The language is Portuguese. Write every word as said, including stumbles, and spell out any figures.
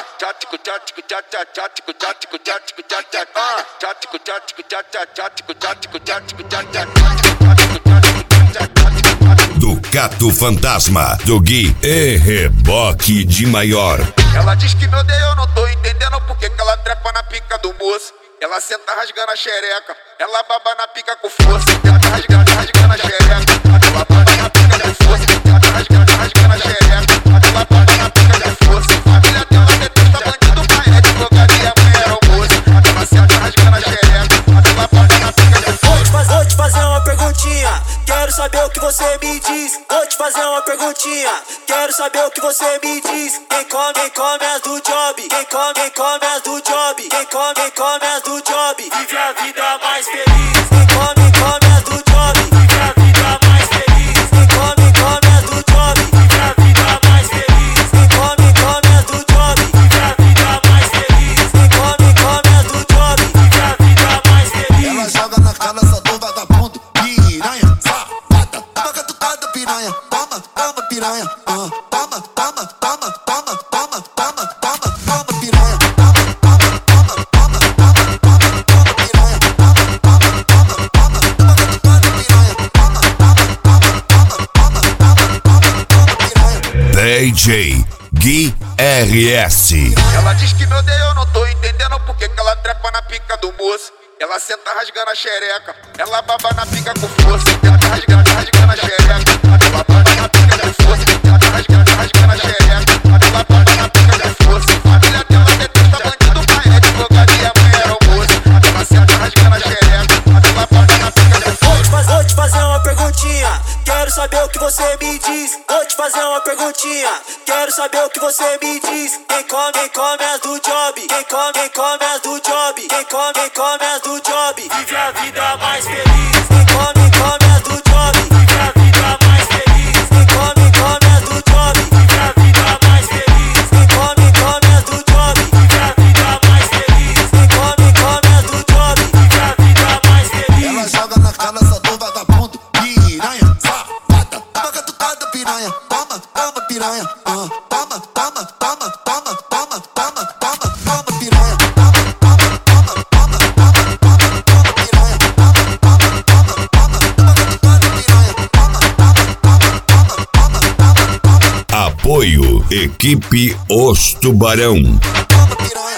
tático, tático, tático, tático, tático, tático, tático, ah, tático, tático, tático, tático, tático, tático, tático, Ducato Fantasma, do Gui e Reboque de Maior. Ela diz que me odeia, eu não tô entendendo porque que ela trepa na pica do moço. Ela senta rasgando a xereca, ela baba na pica com força. Ela tá rasgando, rasgando a xereca, ela baba na pica com força. Ela tá rasgando, rasgando a xereca, ela baba na pica com força. A filha dela detesta bandido, pai é advogado e a mãe era o moço. Ela senta rasgando a xereca, ela baba na pica com força. Vou te fazer uma perguntinha, quero saber o que você me diz. Vou te fazer uma perguntinha, quero saber o que você me diz. Quem come, quem come as do job, quem come, quem come as do job, quem come, quem come as do job, vive a vida mais feliz. Quem come, quem come as do job, vive a vida mais feliz. Quem come, quem come as do job, vive a vida mais feliz. Quem come, quem come as do job, vive a vida mais feliz. Quem come, quem come as do job, vive a vida mais feliz. Ela joga na cara só do vagabundo, piranha, safada, toma catucada piranha, toma, toma piranha, uh, toma, toma, toma, toma, toma, toma, toma, toma piranha, toma, toma, toma, toma, toma, toma, toma piranha, toma, toma, toma, toma, toma catucada piranha, toma, toma, toma, toma, toma, toma, toma piranha. D J Gui R S. Ela diz que me odeia, eu não tô entendendo porque que ela trepa na pica do moço. Ela senta rasgando a xereca, ela baba na pica com força. Ela tá rasgando, rasgando a xereca, ela baba na pica com força. Ela tá rasgando, rasgando a xereca, ela baba na pica com força. A filha dela detesta bandido, pai é advogado e a mãe era o moço. Ela senta rasgando a xereca, ela baba na pica com força. Vou te fazer uma perguntinha, quero saber o que você me diz. Vou te fazer uma perguntinha, quero saber o que você me diz. Quem come, quem come as do job, quem come, quem come as do job, quem come, quem come as do job, vive a vida mais feliz. Quem come, quem come as do job, vive a vida mais feliz. Quem come, quem come as do job, vive a vida mais feliz. Quem come, quem come as do job, vive a vida mais feliz. Quem come, quem come as do job, vive a vida mais feliz. Ela joga na cara só do vagabundo, piranha, safada, toma catucada piranha, toma, toma piranha, uh, toma, toma, toma, toma, toma, toma, toma, toma piranha, toma, toma, toma, toma, toma, toma, toma piranha, toma, toma, toma, toma, toma catucada piranha, toma, toma, toma, toma, toma, toma, toma. Apoio Equipe Os Tubarão. Toma piranha.